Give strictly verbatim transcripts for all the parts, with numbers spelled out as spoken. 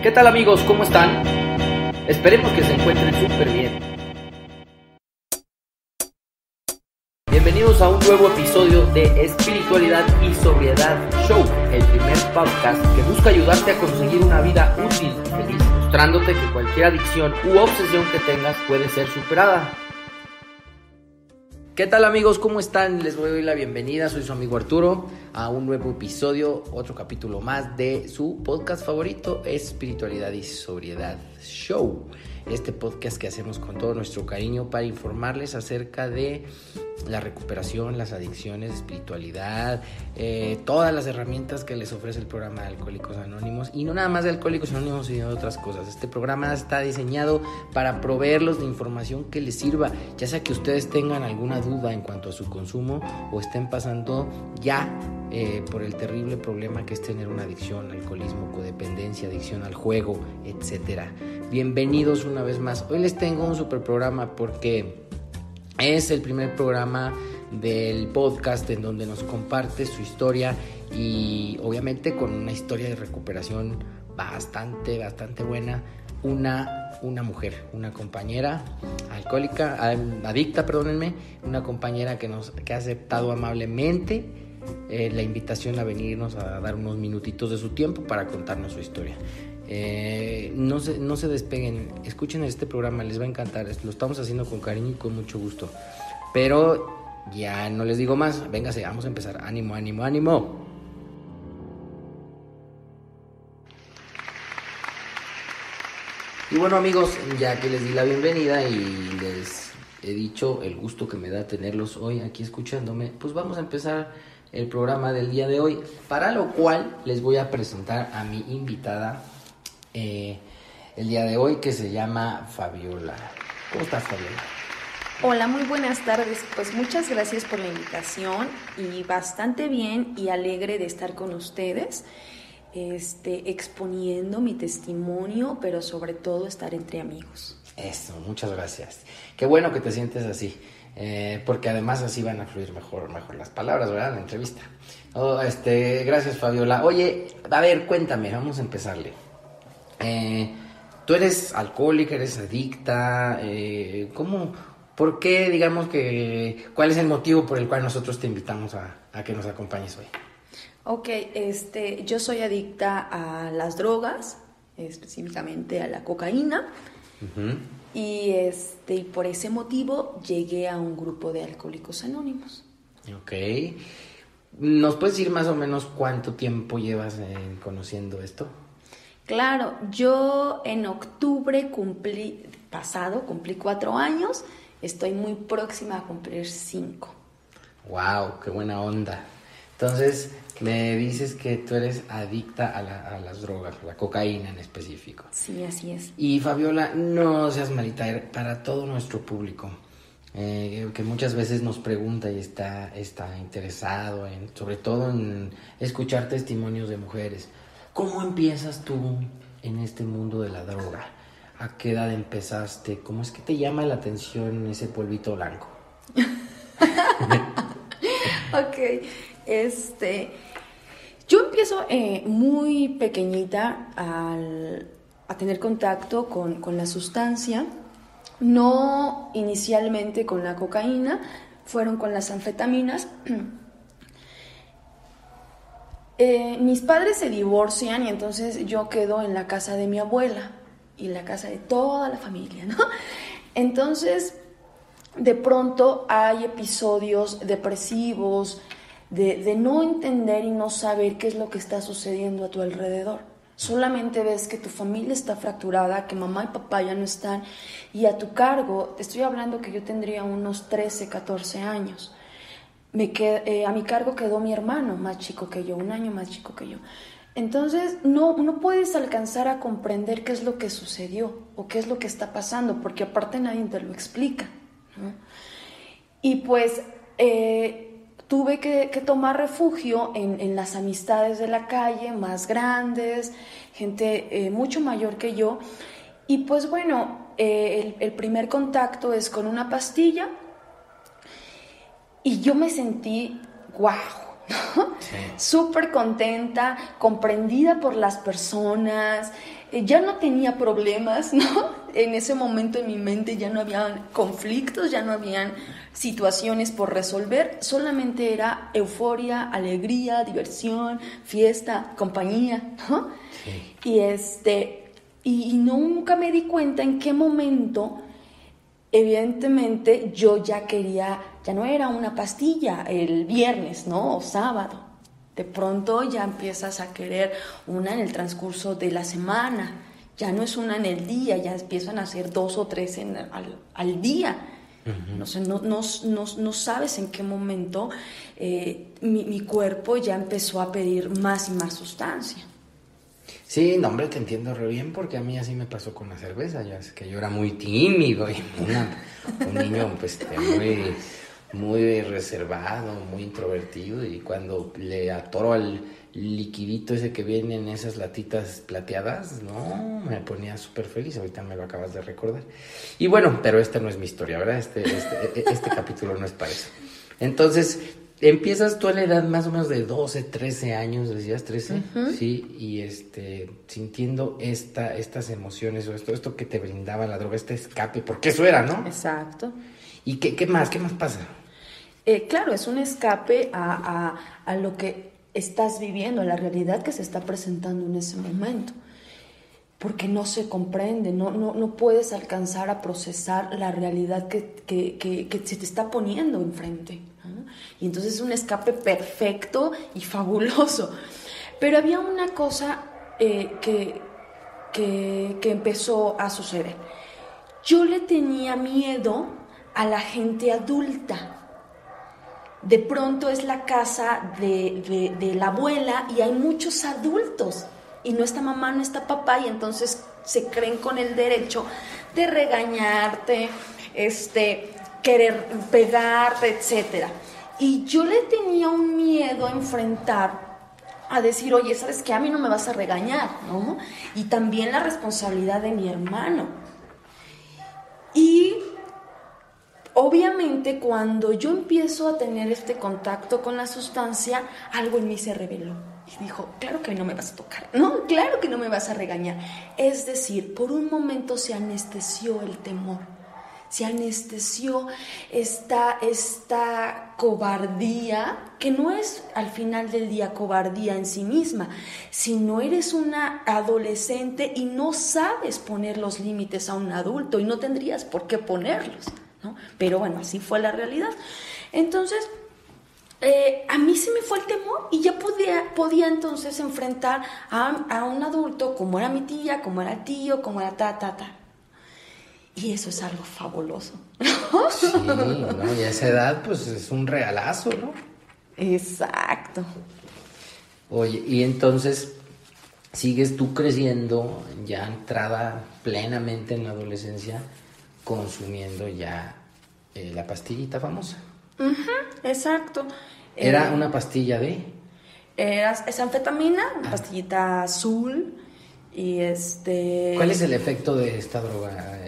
¿Qué tal amigos? ¿Cómo están? Esperemos que se encuentren súper bien. Bienvenidos a un nuevo episodio de Espiritualidad y Sobriedad Show, el primer podcast que busca ayudarte a conseguir una vida útil y feliz, mostrándote que cualquier adicción u obsesión que tengas puede ser superada. ¿Qué tal amigos? ¿Cómo están? Les doy la bienvenida, soy su amigo Arturo, a un nuevo episodio, otro capítulo más de su podcast favorito, Espiritualidad y Sobriedad Show. Este podcast que hacemos con todo nuestro cariño para informarles acerca de la recuperación, las adicciones, espiritualidad, eh, todas las herramientas que les ofrece el programa de Alcohólicos Anónimos, y no nada más de Alcohólicos Anónimos, sino de otras cosas. Este programa está diseñado para proveerlos de información que les sirva, ya sea que ustedes tengan alguna duda en cuanto a su consumo o estén pasando ya eh, por el terrible problema que es tener una adicción, alcoholismo, codependencia, adicción al juego, etcétera. Bienvenidos una vez más. Hoy les tengo un super programa porque es el primer programa del podcast en donde nos comparte su historia y obviamente con una historia de recuperación bastante, bastante buena. Una, una mujer, una compañera alcohólica, adicta, perdónenme, una compañera que nos que ha aceptado amablemente eh, la invitación a venirnos a dar unos minutitos de su tiempo para contarnos su historia. Eh, no, se, no se despeguen, escuchen este programa, les va a encantar, lo estamos haciendo con cariño y con mucho gusto, pero ya no les digo más, véngase, vamos a empezar, ánimo, ánimo, ánimo. Y bueno amigos, ya que les di la bienvenida y les he dicho el gusto que me da tenerlos hoy aquí escuchándome, pues vamos a empezar el programa del día de hoy, para lo cual les voy a presentar a mi invitada Eh, el día de hoy, que se llama Fabiola. ¿Cómo estás, Fabiola? Hola, muy buenas tardes. Pues muchas gracias por la invitación y bastante bien y alegre de estar con ustedes, este, exponiendo mi testimonio, pero sobre todo estar entre amigos. Eso, muchas gracias. Qué bueno que te sientes así, eh, porque además así van a fluir mejor, mejor las palabras, ¿verdad? La entrevista. Oh, este, gracias, Fabiola. Oye, a ver, cuéntame, vamos a empezarle. Eh, tú eres alcohólica, eres adicta, eh, ¿cómo, por qué, digamos que, cuál es el motivo por el cual nosotros te invitamos a, a que nos acompañes hoy? Ok, este, yo soy adicta a las drogas, específicamente a la cocaína, uh-huh. y este, y por ese motivo llegué a un grupo de Alcohólicos Anónimos. Ok, ¿nos puedes decir más o menos cuánto tiempo llevas eh, conociendo esto? Claro, yo en octubre cumplí, pasado, cumplí cuatro años, estoy muy próxima a cumplir cinco. ¡Wow! ¡Qué buena onda! Entonces, me dices que tú eres adicta a, la, a las drogas, la cocaína en específico. Sí, así es. Y Fabiola, no seas malita, para todo nuestro público, eh, que muchas veces nos pregunta y está, está interesado, en, sobre todo en escuchar testimonios de mujeres. ¿Cómo empiezas tú en este mundo de la droga? ¿A qué edad empezaste? ¿Cómo es que te llama la atención ese polvito blanco? Ok, este, yo empiezo eh, muy pequeñita al, a tener contacto con, con la sustancia, no inicialmente con la cocaína, fueron con las anfetaminas. Eh, mis padres se divorcian y entonces yo quedo en la casa de mi abuela y la casa de toda la familia, ¿no? Entonces, de pronto hay episodios depresivos, de, de no entender y no saber qué es lo que está sucediendo a tu alrededor. Solamente ves que tu familia está fracturada, que mamá y papá ya no están, y a tu cargo, te estoy hablando que yo tendría unos trece, catorce años. Me qued, eh, a mi cargo quedó mi hermano más chico que yo, un año más chico que yo. Entonces no, no puedes alcanzar a comprender qué es lo que sucedió o qué es lo que está pasando, porque aparte nadie te lo explica, ¿no? Y pues eh, tuve que, que tomar refugio en, en las amistades de la calle, más grandes, gente eh, mucho mayor que yo. Y pues bueno, eh, el, el primer contacto es con una pastilla. Y yo me sentí, wow, ¿no? Sí. Súper contenta, comprendida por las personas, eh, ya no tenía problemas, ¿no? En ese momento en mi mente ya no había conflictos, ya no habían situaciones por resolver, solamente era euforia, alegría, diversión, fiesta, compañía, ¿no? Sí. Y este, y, y nunca me di cuenta en qué momento, evidentemente, yo ya quería, ya no era una pastilla el viernes, ¿no? O sábado. De pronto ya empiezas a querer una en el transcurso de la semana, ya no es una en el día, ya empiezan a ser dos o tres en, al, al día. Uh-huh. No sé, no, no, no, no sabes en qué momento eh, mi, mi cuerpo ya empezó a pedir más y más sustancia. Sí, no, hombre, te entiendo re bien, porque a mí así me pasó con la cerveza. Ya es que yo era muy tímido y una, un niño pues muy, muy reservado, muy introvertido, y cuando le atoro al liquidito ese que viene en esas latitas plateadas, no, me ponía súper feliz. Ahorita me lo acabas de recordar. Y bueno, pero esta no es mi historia, ¿verdad? Este, este, este capítulo no es para eso. Entonces, empiezas tú a la edad más o menos de doce, trece años, decías trece, uh-huh. Sí, y este, sintiendo esta, estas emociones o esto, esto que te brindaba la droga, este escape, porque eso era, ¿no? Exacto. ¿Y qué, qué más? ¿Qué más pasa? Eh, claro, es un escape a, a, a lo que estás viviendo, a la realidad que se está presentando en ese momento, porque no se comprende, no, no, no puedes alcanzar a procesar la realidad que, que, que, que se te está poniendo enfrente, ¿no? Y entonces es un escape perfecto y fabuloso. Pero había una cosa eh, que, que, que empezó a suceder. Yo le tenía miedo a la gente adulta. De pronto es la casa de, de, de la abuela y hay muchos adultos y no está mamá, no está papá, y entonces se creen con el derecho de regañarte, este, querer pegarte, etcétera. Y yo le tenía un miedo a enfrentar, a decir, oye, ¿sabes qué? A mí no me vas a regañar, ¿no? Y también la responsabilidad de mi hermano. Y obviamente, cuando yo empiezo a tener este contacto con la sustancia, algo en mí se reveló. Y dijo, claro que no me vas a tocar, no, claro que no me vas a regañar. Es decir, por un momento se anestesió el temor, se anestesió esta, esta cobardía, que no es al final del día cobardía en sí misma, sino eres una adolescente y no sabes poner los límites a un adulto y no tendrías por qué ponerlos, ¿no? Pero bueno, así fue la realidad. Entonces, eh, a mí se me fue el temor y ya podía, podía entonces enfrentar a, a un adulto como era mi tía, como era el tío, como era ta, ta, ta. Y eso es algo fabuloso. Sí, ¿no? Y a esa edad pues es un regalazo, ¿no? Exacto. Oye, y entonces sigues tú creciendo, ya entrada plenamente en la adolescencia, consumiendo ya eh, la pastillita famosa. Uh-huh, exacto. ¿Era eh, una pastilla de? Era, es anfetamina, una pastillita azul. Y este... ¿Cuál es el efecto de esta droga?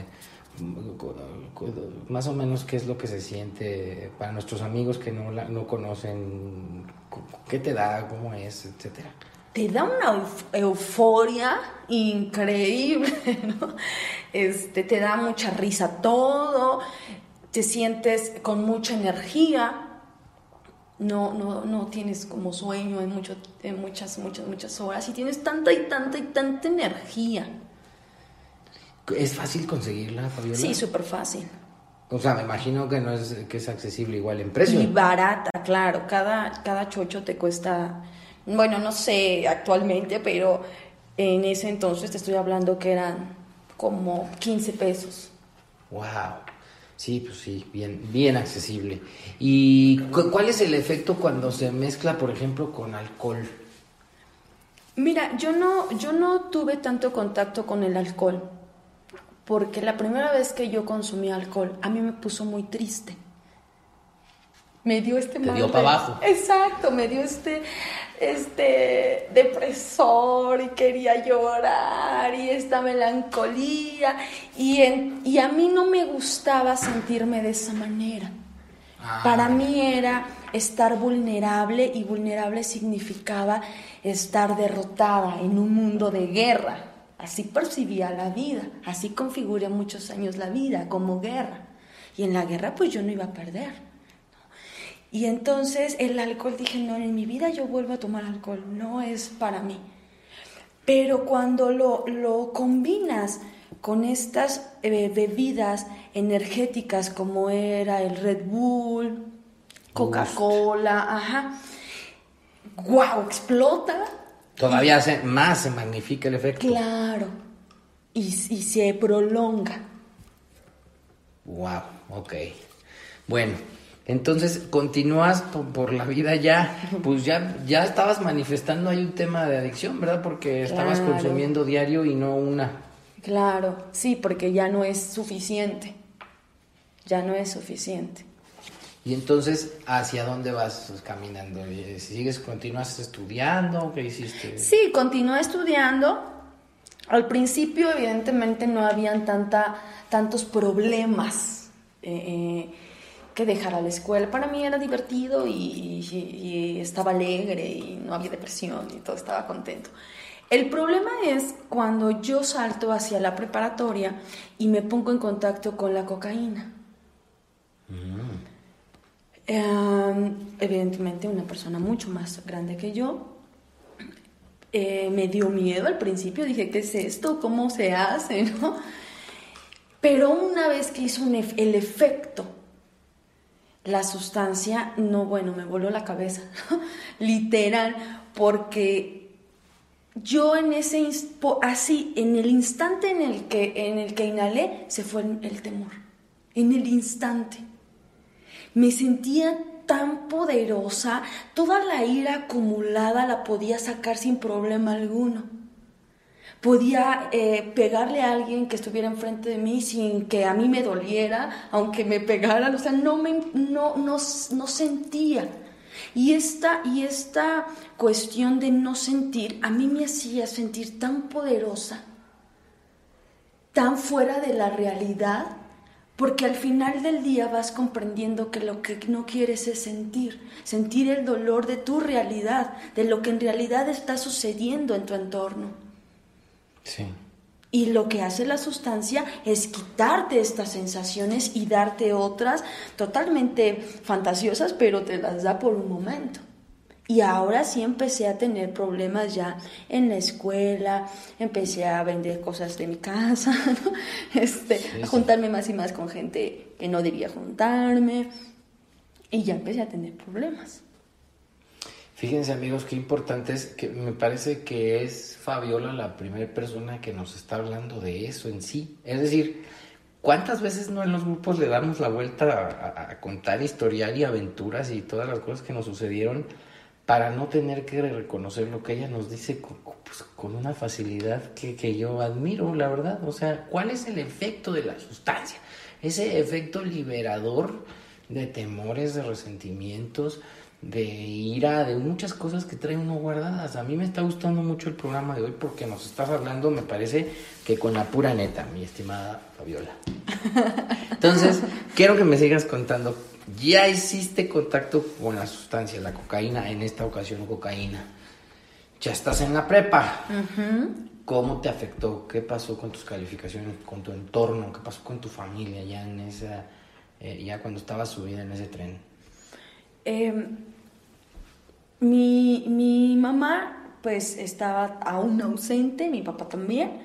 Más o menos, ¿qué es lo que se siente para nuestros amigos que no, la, no conocen? ¿Qué te da? ¿Cómo es? Etcétera. Te da una euforia increíble, ¿no? Este, te da mucha risa todo, te sientes con mucha energía, no, no, no tienes como sueño en, mucho, en muchas, muchas, muchas horas y tienes tanta y tanta y tanta energía. ¿Es fácil conseguirla, Fabiola? Sí, súper fácil. O sea, me imagino que no es, que es accesible igual en precio. Y barata, claro, cada, cada chocho te cuesta... Bueno, no sé actualmente, pero en ese entonces te estoy hablando que eran como quince pesos. Wow. Sí, pues sí, bien, bien accesible. ¿Y cu- cuál es el efecto cuando se mezcla, por ejemplo, con alcohol? Mira, yo no, yo no tuve tanto contacto con el alcohol, porque la primera vez que yo consumí alcohol, a mí me puso muy triste. Me dio este... Te dio para abajo. Exacto, me dio este, este depresor y quería llorar y esta melancolía y, en, y a mí no me gustaba sentirme de esa manera. Ah. Para mí era estar vulnerable y vulnerable significaba estar derrotada en un mundo de guerra. Así percibía la vida, así configuré muchos años la vida, como guerra. Y en la guerra pues yo no iba a perder, ¿no? Y entonces el alcohol, dije, no, en mi vida yo vuelvo a tomar alcohol, no es para mí. Pero cuando lo, lo combinas con estas eh, bebidas energéticas como era el Red Bull, Coca-Cola, ajá, ¡guau! Explota. Todavía se, más se magnifica el efecto. Claro, y, y se prolonga. Wow, ok. Bueno, entonces continúas por, por la vida ya, pues ya, ya estabas manifestando ahí un tema de adicción, ¿verdad? Porque estabas Claro. consumiendo diario y no una. Claro, sí, porque ya no es suficiente, ya no es suficiente. Y entonces, ¿hacia dónde vas caminando? ¿Sigues, continúas estudiando? ¿Qué hiciste? Sí, continué estudiando. Al principio, evidentemente, no habían tanta, tantos problemas eh, eh, que dejar a la escuela. Para mí era divertido y, y, y estaba alegre y no había depresión y todo estaba contento. El problema es cuando yo salto hacia la preparatoria y me pongo en contacto con la cocaína. Mm. Eh, evidentemente una persona mucho más grande que yo. Eh, me dio miedo al principio, dije, ¿qué es esto? ¿Cómo se hace? ¿No? Pero una vez que hizo un ef- el efecto, la sustancia, no, bueno, me voló la cabeza, ¿no? Literal, porque yo en ese inst- así, en el instante en el que, en el que inhalé, se fue el, el temor, en el instante. Me sentía tan poderosa, toda la ira acumulada la podía sacar sin problema alguno. Podía eh, pegarle a alguien que estuviera enfrente de mí sin que a mí me doliera, aunque me pegaran, o sea, no, me, no, no, no sentía. Y esta, y esta cuestión de no sentir, a mí me hacía sentir tan poderosa, tan fuera de la realidad, porque al final del día vas comprendiendo que lo que no quieres es sentir, sentir el dolor de tu realidad, de lo que en realidad está sucediendo en tu entorno. Sí. Y lo que hace la sustancia es quitarte estas sensaciones y darte otras totalmente fantasiosas, pero te las da por un momento. Y ahora sí empecé a tener problemas ya en la escuela, empecé a vender cosas de mi casa, ¿no? este, sí, sí. A juntarme más y más con gente que no debía juntarme, y ya empecé a tener problemas. Fíjense, amigos, qué importante es, que me parece que es Fabiola la primera persona que nos está hablando de eso en sí. Es decir, ¿cuántas veces no en los grupos le damos la vuelta a, a, a contar historial y aventuras y todas las cosas que nos sucedieron para no tener que reconocer lo que ella nos dice con, pues, con una facilidad que, que yo admiro, la verdad? O sea, ¿cuál es el efecto de la sustancia? Ese efecto liberador de temores, de resentimientos, de ira, de muchas cosas que trae uno guardadas. A mí me está gustando mucho el programa de hoy porque nos estás hablando, me parece, que con la pura neta, mi estimada Fabiola. Entonces, quiero que me sigas contando. Ya hiciste contacto con la sustancia, la cocaína, en esta ocasión cocaína. Ya estás en la prepa. Uh-huh. ¿Cómo te afectó? ¿Qué pasó con tus calificaciones, con tu entorno? ¿Qué pasó con tu familia ya en esa, eh, ya cuando estabas subida en ese tren? Eh, mi, mi mamá pues estaba aún ausente, mi papá también,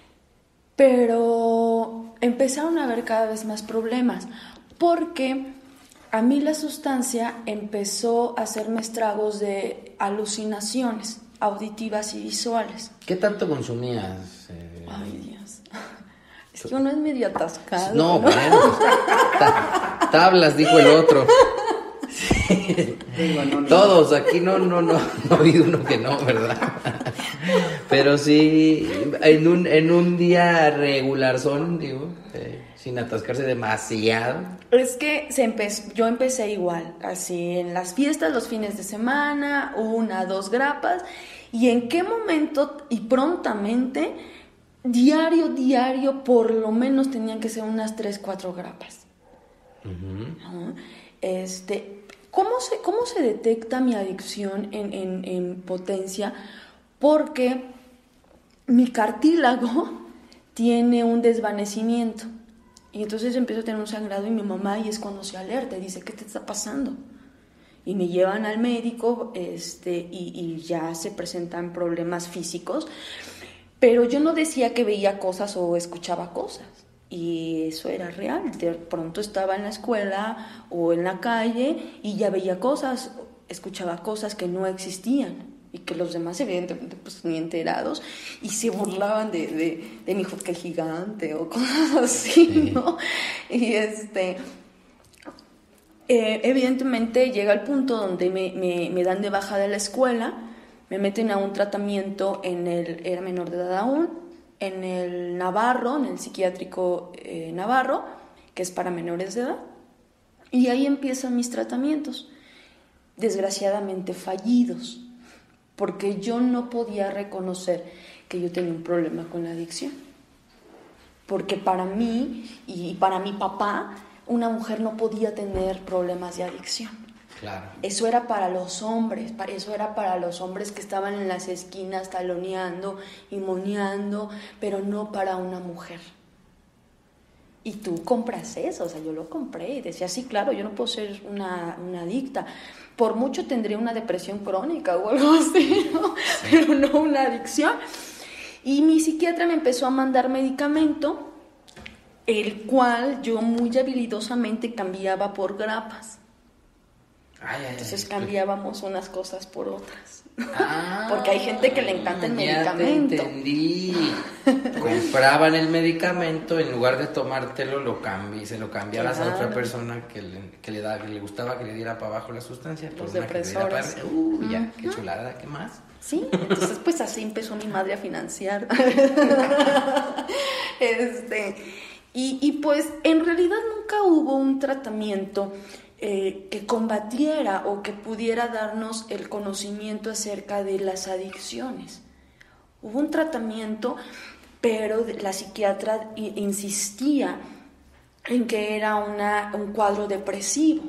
pero empezaron a haber cada vez más problemas porque a mí la sustancia empezó a hacerme estragos de alucinaciones auditivas y visuales. ¿Qué tanto consumías? Eh... Ay, Dios. Es que uno es medio atascado. No, ¿no? bueno. Ta- tablas, dijo el otro. Sí. Todos, aquí no, no, no, no hay uno que no, ¿verdad? Pero sí, en un, en un día regular son, digo, eh, sin atascarse demasiado. Es que se empezó, yo empecé igual, así en las fiestas, los fines de semana, una, dos grapas, y en qué momento y prontamente, diario, diario, por lo menos tenían que ser unas tres, cuatro grapas. Uh-huh. ¿No? Este... ¿Cómo se, cómo se detecta mi adicción en, en, en potencia? Porque mi cartílago tiene un desvanecimiento. Y entonces empiezo a tener un sangrado y mi mamá, y es cuando se alerta y dice, ¿qué te está pasando? Y me llevan al médico este, y, y ya se presentan problemas físicos. Pero yo no decía que veía cosas o escuchaba cosas. Y eso era real. De pronto estaba en la escuela o en la calle y ya veía cosas, escuchaba cosas que no existían. Y que los demás, evidentemente, pues ni enterados, y se burlaban de, de, de mi hijo que gigante o cosas así, ¿no? Y este, eh, evidentemente llega el punto donde me, me, me dan de baja de la escuela, me meten a un tratamiento en el, era menor de edad aún, en el Navarro, en el psiquiátrico eh, Navarro, que es para menores de edad, y ahí empiezan mis tratamientos, desgraciadamente fallidos, porque yo no podía reconocer que yo tenía un problema con la adicción. Porque para mí y para mi papá, una mujer no podía tener problemas de adicción. Claro. Eso era para los hombres, eso era para los hombres que estaban en las esquinas taloneando y moneando, pero no para una mujer. Y tú compras eso, o sea, yo lo compré y decía, sí, claro, yo no puedo ser una, una adicta. Por mucho tendría una depresión crónica o algo así, ¿no? Sí. Pero no una adicción. Y mi psiquiatra me empezó a mandar medicamento, el cual yo muy habilidosamente cambiaba por grapas. Ay, ay, Entonces ay, cambiábamos unas cosas por otras. Ah, porque hay gente que le encanta el ya medicamento. Te entendí. Compraban el medicamento, en lugar de tomártelo, lo cambi, se lo cambiabas claro. a otra persona que le, que le, da, que le gustaba que le diera para abajo la sustancia. Los depresores. Para... Uh, uh-huh. Ya, qué chulada, ¿qué más? Sí, entonces pues así empezó mi madre a financiar. este, y, y pues en realidad nunca hubo un tratamiento Eh, que combatiera o que pudiera darnos el conocimiento acerca de las adicciones. Hubo un tratamiento, pero la psiquiatra insistía en que era una, un cuadro depresivo.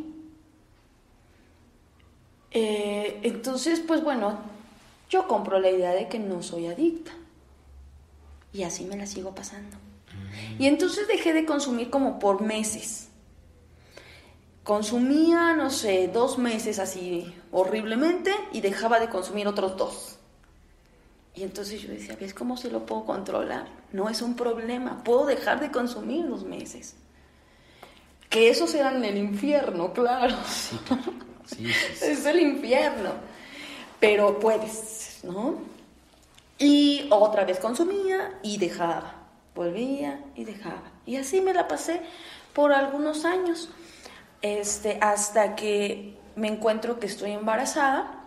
Eh, entonces, pues bueno, yo compro la idea de que no soy adicta. Y así me la sigo pasando. Y entonces dejé de consumir como por meses. Consumía, no sé, dos meses así horriblemente y dejaba de consumir otros dos. Y entonces yo decía, ¿ves cómo se lo puedo controlar? No es un problema, puedo dejar de consumir dos meses. Que esos eran el infierno, claro. Sí, sí, sí, sí. Es el infierno. Pero puedes, ¿no? Y otra vez consumía y dejaba. Volvía y dejaba. Y así me la pasé por algunos años. Este, hasta que me encuentro que estoy embarazada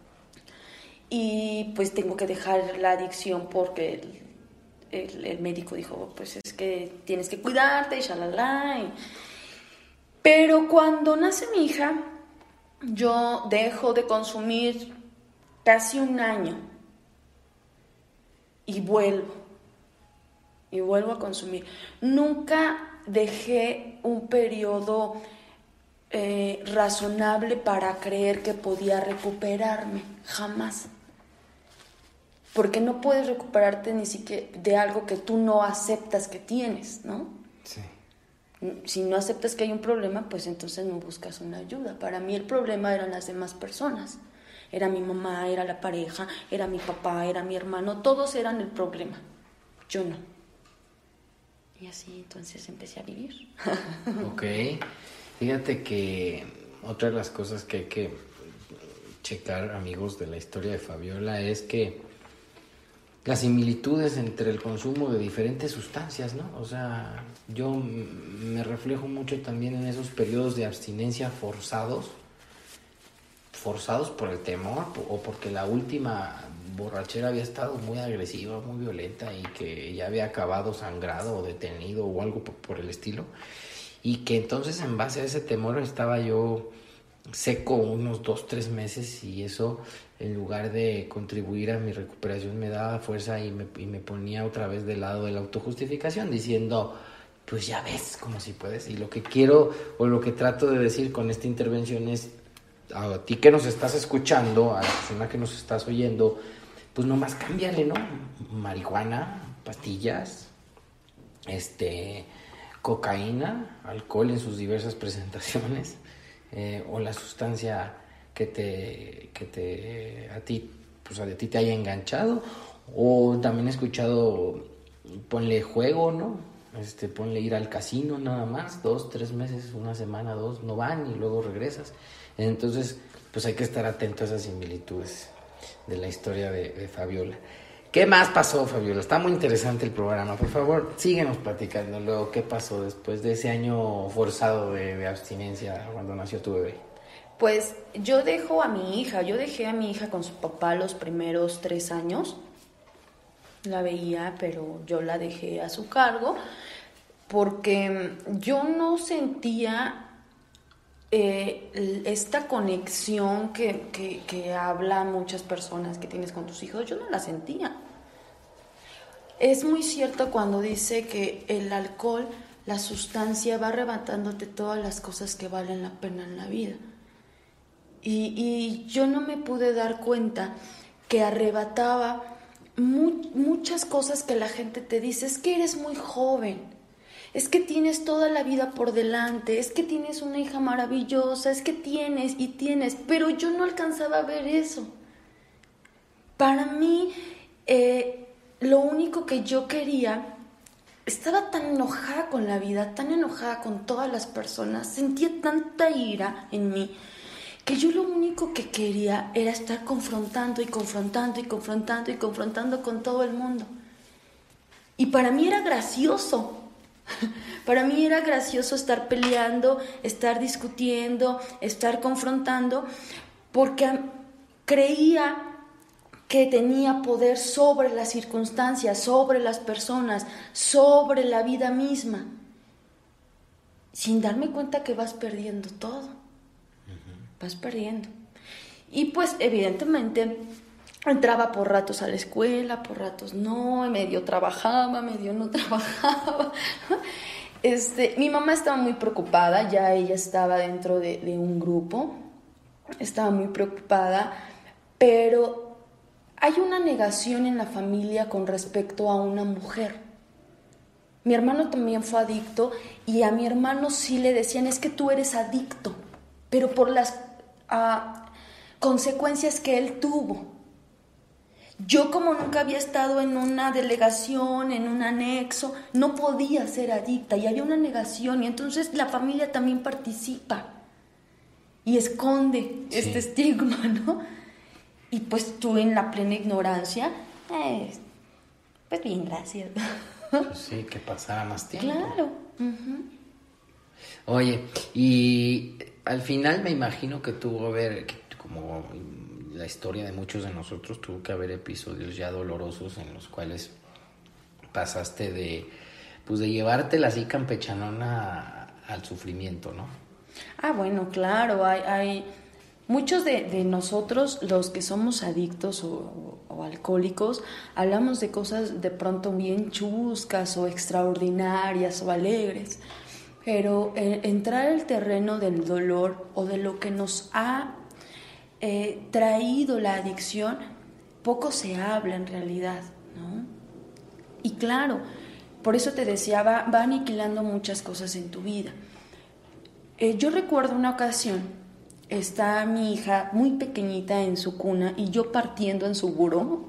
y pues tengo que dejar la adicción porque el, el, el médico dijo, pues es que tienes que cuidarte y shalala. Y... Pero cuando nace mi hija, yo dejo de consumir casi un año y vuelvo, y vuelvo a consumir. Nunca dejé un periodo Eh, razonable para creer que podía recuperarme, jamás, porque no puedes recuperarte ni siquiera de algo que tú no aceptas que tienes, ¿no? Sí. Si no aceptas que hay un problema, pues entonces no buscas una ayuda. Para mí el problema eran las demás personas, era mi mamá, era la pareja, era mi papá, era mi hermano, todos eran el problema, yo no. Y así entonces empecé a vivir. Ok. Fíjate que otra de las cosas que hay que checar, amigos, de la historia de Fabiola es que las similitudes entre el consumo de diferentes sustancias, ¿no? O sea, yo me reflejo mucho también en esos periodos de abstinencia forzados, forzados por el temor o porque la última borrachera había estado muy agresiva, muy violenta y que ya había acabado sangrado o detenido o algo por el estilo. Y que entonces en base a ese temor estaba yo seco unos dos, tres meses y eso en lugar de contribuir a mi recuperación me daba fuerza y me, y me ponía otra vez del lado de la autojustificación diciendo, pues ya ves como si puedes. Y lo que quiero o lo que trato de decir con esta intervención es a ti que nos estás escuchando, a la persona que nos estás oyendo, pues nomás cámbiale, ¿no? Marihuana, pastillas, este, cocaína, alcohol en sus diversas presentaciones, eh, o la sustancia que te, que te, a ti, pues a ti te haya enganchado, o también he escuchado, ponle juego, ¿no? Este, ponle ir al casino nada más, dos, tres meses, una semana, dos, no van y luego regresas. Entonces, pues hay que estar atento a esas similitudes de la historia de, de Fabiola. ¿Qué más pasó, Fabiola? Está muy interesante el programa. Por favor, síguenos platicando luego qué pasó después de ese año forzado de, de abstinencia cuando nació tu bebé. Pues yo dejo a mi hija, yo dejé a mi hija con su papá los primeros tres años. La veía, pero yo la dejé a su cargo porque yo no sentía eh, esta conexión que, que, que hablan muchas personas que tienes con tus hijos. Yo no la sentía. Es muy cierto cuando dice que el alcohol, la sustancia, va arrebatándote todas las cosas que valen la pena en la vida. Y, y yo no me pude dar cuenta que arrebataba mu- muchas cosas que la gente te dice. Es que eres muy joven, es que tienes toda la vida por delante, es que tienes una hija maravillosa, es que tienes y tienes, pero yo no alcanzaba a ver eso. Para mí, eh, lo único que yo quería, estaba tan enojada con la vida, tan enojada con todas las personas, sentía tanta ira en mí, que yo lo único que quería era estar confrontando y confrontando y confrontando y confrontando con todo el mundo. Y para mí era gracioso. Para mí era gracioso estar peleando, estar discutiendo, estar confrontando, porque creía que tenía poder sobre las circunstancias, sobre las personas, sobre la vida misma, sin darme cuenta que vas perdiendo todo. Vas perdiendo. Y pues evidentemente entraba por ratos a la escuela, por ratos no, medio trabajaba, medio no trabajaba. Este, mi mamá estaba muy preocupada, ya ella estaba dentro de, de un grupo, estaba muy preocupada, pero hay una negación en la familia con respecto a una mujer. Mi hermano también fue adicto y a mi hermano sí le decían, es que tú eres adicto, pero por las uh, consecuencias que él tuvo. Yo, como nunca había estado en una delegación, en un anexo, no podía ser adicta y había una negación, y entonces la familia también participa y esconde sí. este estigma, ¿no? Y pues tú en la plena ignorancia, eh, pues bien, gracias. Pues sí, que pasara más tiempo. Claro. Uh-huh. Oye, y al final me imagino que tuvo que haber, que como la historia de muchos de nosotros, tuvo que haber episodios ya dolorosos en los cuales pasaste de, pues de llevártela así campechanona al sufrimiento, ¿no? Ah, bueno, claro, hay, hay muchos de, de nosotros, los que somos adictos o, o, o alcohólicos, hablamos de cosas de pronto bien chuscas o extraordinarias o alegres. Pero eh, entrar al terreno del dolor o de lo que nos ha eh, traído la adicción, poco se habla en realidad, ¿no? Y claro, por eso te decía, va, va aniquilando muchas cosas en tu vida. Eh, yo recuerdo una ocasión, está mi hija muy pequeñita en su cuna y yo partiendo en su buró,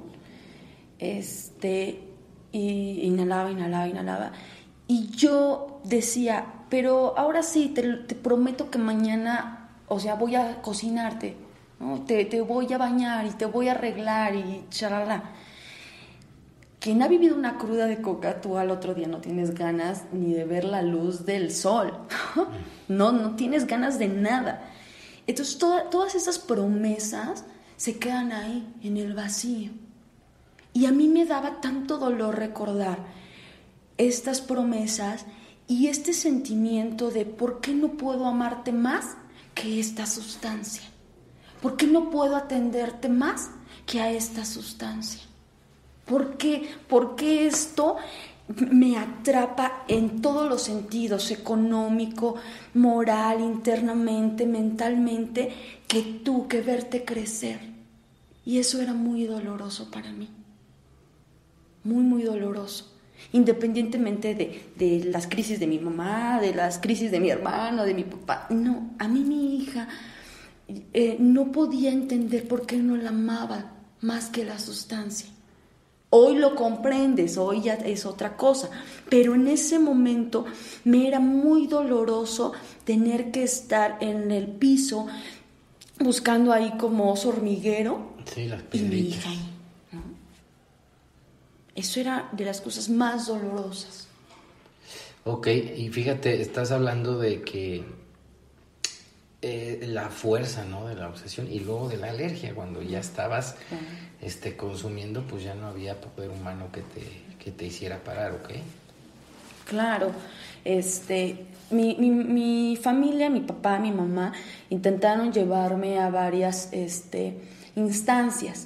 este, y inhalaba, inhalaba, inhalaba, y yo decía, pero ahora sí, te, te prometo que mañana, o sea, voy a cocinarte, ¿no? Te, te voy a bañar y te voy a arreglar y charala. Quien ha vivido una cruda de coca, tú al otro día no tienes ganas ni de ver la luz del sol, no, no tienes ganas de nada. Entonces toda, todas esas promesas se quedan ahí, en el vacío. Y a mí me daba tanto dolor recordar estas promesas y este sentimiento de ¿por qué no puedo amarte más que esta sustancia? ¿Por qué no puedo atenderte más que a esta sustancia? ¿Por qué? ¿Por qué esto me atrapa en todos los sentidos, económico, moral, internamente, mentalmente, que tú, que verte crecer? Y eso era muy doloroso para mí, muy, muy doloroso. Independientemente de, de las crisis de mi mamá, de las crisis de mi hermano, de mi papá. No, a mí mi hija eh, no podía entender por qué no la amaba más que la sustancia. Hoy lo comprendes, hoy ya es otra cosa, pero en ese momento me era muy doloroso tener que estar en el piso buscando ahí como oso hormiguero. Sí, las y mi piedritas. hija ahí, ¿no? Eso era de las cosas más dolorosas. Ok, y fíjate, estás hablando de que eh, la fuerza, ¿no? De la obsesión y luego de la alergia, cuando ya estabas uh-huh. este, consumiendo, pues ya no había poder humano que te, que te hiciera parar, ¿ok? Claro, este, mi, mi, mi familia, mi papá, mi mamá, intentaron llevarme a varias este, instancias.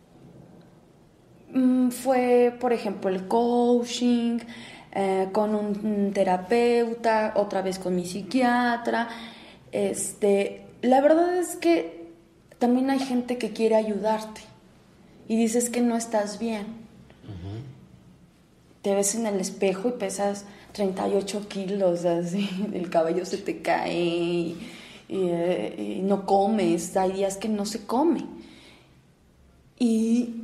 Mm, fue, por ejemplo, el coaching, eh, con un, un terapeuta, otra vez con mi psiquiatra. Este, la verdad es que también hay gente que quiere ayudarte y dices que no estás bien. Uh-huh. Te ves en el espejo y pesas treinta y ocho kilos, así, el cabello se te cae y, y, y no comes, hay días que no se come. Y,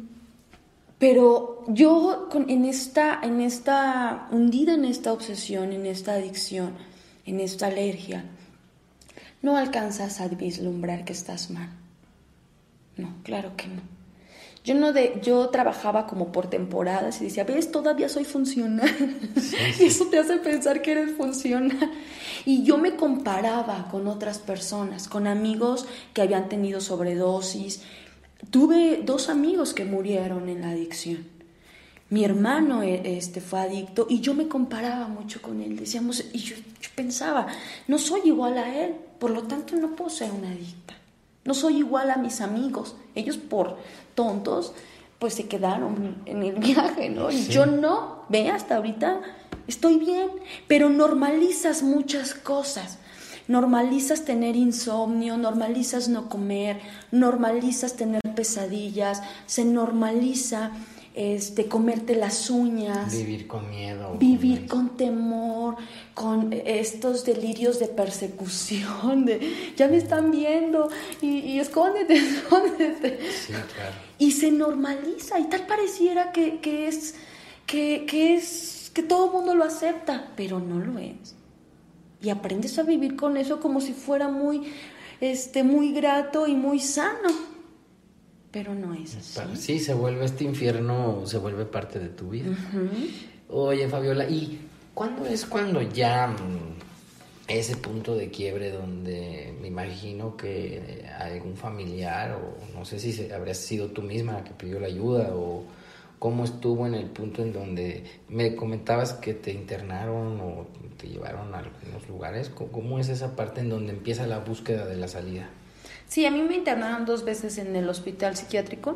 pero yo con, en, esta, en esta, hundida en esta obsesión, en esta adicción, en esta alergia, no alcanzas a vislumbrar que estás mal. No, claro que no. Yo no de, yo trabajaba como por temporadas y decía, ves, todavía soy funcional. Sí, sí. Y eso te hace pensar que eres funcional. Y yo me comparaba con otras personas, con amigos que habían tenido sobredosis. Tuve dos amigos que murieron en la adicción. Mi hermano este, fue adicto y yo me comparaba mucho con él. Decíamos, y yo, yo pensaba, no soy igual a él, por lo tanto no puedo ser una adicta. No soy igual a mis amigos. Ellos por tontos, pues se quedaron en el viaje, ¿no? Y sí. Yo no, ve, hasta ahorita estoy bien, pero normalizas muchas cosas. Normalizas tener insomnio, normalizas no comer, normalizas tener pesadillas, se normaliza este, comerte las uñas. Vivir con miedo. Vivir con, con temor, con estos delirios de persecución, de ya me están viendo y, y escóndete, escóndete. Sí, claro. Y se normaliza y tal pareciera que, que, es, que, que, es, que todo el mundo lo acepta, pero no lo es. Y aprendes a vivir con eso como si fuera muy, este, muy grato y muy sano. Pero no es así. Sí, se vuelve este infierno, se vuelve parte de tu vida. Uh-huh. Oye, Fabiola, ¿y cuándo es cuando ya ese punto de quiebre donde me imagino que algún familiar, o no sé si se, habrías sido tú misma la que pidió la ayuda, o cómo estuvo en el punto en donde me comentabas que te internaron o te llevaron a algunos lugares? ¿Cómo es esa parte en donde empieza la búsqueda de la salida? Sí, a mí me internaron dos veces en el hospital psiquiátrico.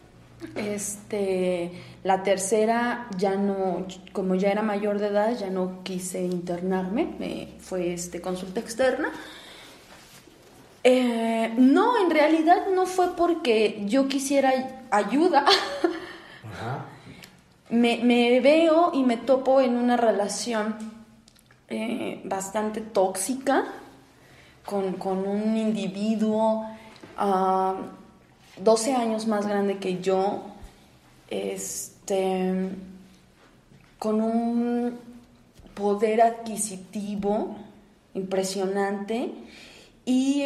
Este, la tercera ya no, como ya era mayor de edad, ya no quise internarme, me fue este, consulta externa. Eh, no, en realidad no fue porque yo quisiera ayuda. Ajá. Me, me veo y me topo en una relación eh, bastante tóxica. Con, con un individuo uh, doce años más grande que yo, este, con un poder adquisitivo impresionante, y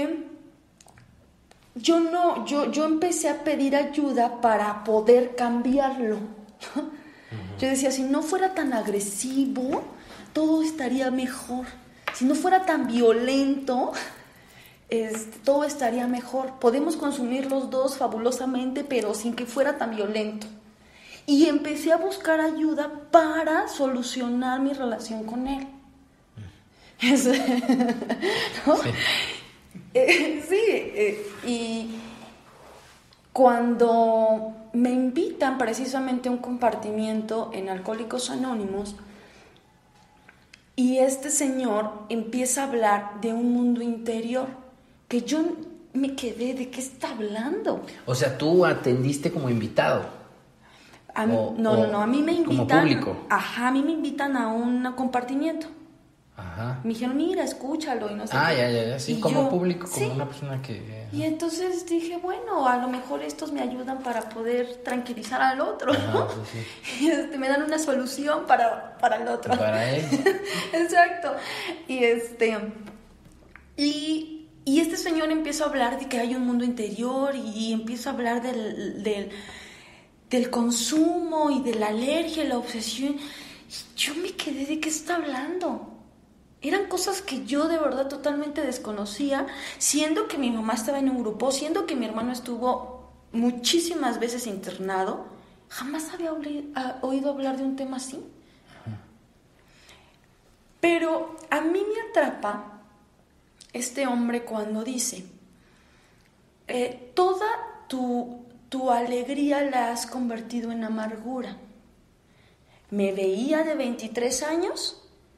yo no, yo, yo empecé a pedir ayuda para poder cambiarlo. Uh-huh. Yo decía, si no fuera tan agresivo, todo estaría mejor. Si no fuera tan violento, este, todo estaría mejor. Podemos consumir los dos fabulosamente, pero sin que fuera tan violento. Y empecé a buscar ayuda para solucionar mi relación con él. Es, ¿no? Sí, eh, sí eh, y cuando me invitan precisamente a un compartimiento en Alcohólicos Anónimos, y este señor empieza a hablar de un mundo interior que yo me quedé, ¿de qué está hablando? O sea, tú atendiste como invitado. A mí, o, no, o no, no, a mí me invitan. Como público. Ajá, a mí me invitan a un compartimiento. Ajá. Me dijeron, mira, escúchalo y no sé Ah, qué. ya, ya, ya, sí, Y como yo, público, como sí. una persona que... Y entonces dije, bueno, a lo mejor estos me ayudan para poder tranquilizar al otro, Ajá, ¿no? sí, sí. Y este, me dan una solución para, para el otro. Para él. Exacto. Y este... Y, y este señor empieza a hablar de que hay un mundo interior y, y empieza a hablar del... del del consumo y de la alergia, la obsesión. Y yo me quedé, ¿de qué está hablando? Eran cosas que yo de verdad totalmente desconocía, siendo que mi mamá estaba en un grupo, siendo que mi hermano estuvo muchísimas veces internado. Jamás había oído hablar de un tema así. Pero a mí me atrapa este hombre cuando dice, eh, toda tu... tu alegría la has convertido en amargura. Me veía de veintitrés años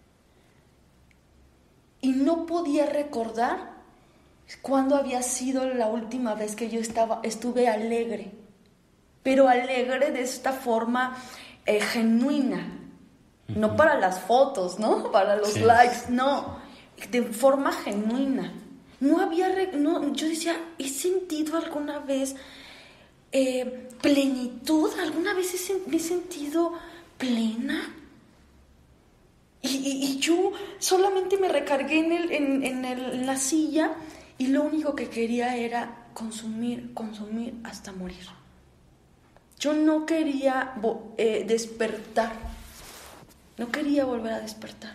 y no podía recordar cuándo había sido la última vez que yo estaba, estuve alegre, pero alegre de esta forma eh, genuina, uh-huh. No para las fotos, ¿no? Para los sí. likes, no, de forma genuina. No había, re- no, yo decía, ¿he sentido alguna vez Eh, plenitud? ¿Alguna vez me he sentido plena? Y, y, y yo solamente me recargué en, el, en, en, el, en la silla y lo único que quería era consumir, consumir hasta morir. Yo no quería eh, despertar, no quería volver a despertar.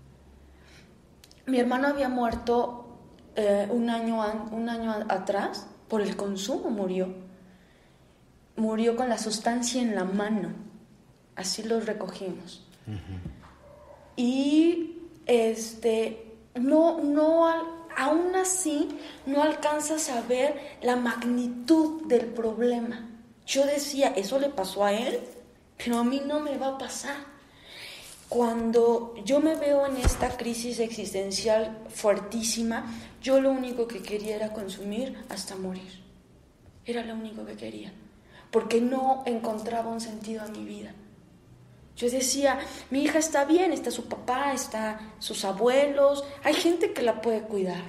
Mi hermano había muerto eh, un, año an, un año atrás por el consumo, murió. Murió con la sustancia en la mano, así lo recogimos. Uh-huh. Y este, no, no, aún así no alcanzas a ver la magnitud del problema. Yo decía, eso le pasó a él, pero a mí no me va a pasar. Cuando yo me veo en esta crisis existencial fuertísima, yo lo único que quería era consumir hasta morir. Era lo único que quería. Porque no encontraba un sentido a mi vida. Yo decía, mi hija está bien, está su papá, está sus abuelos, hay gente que la puede cuidar.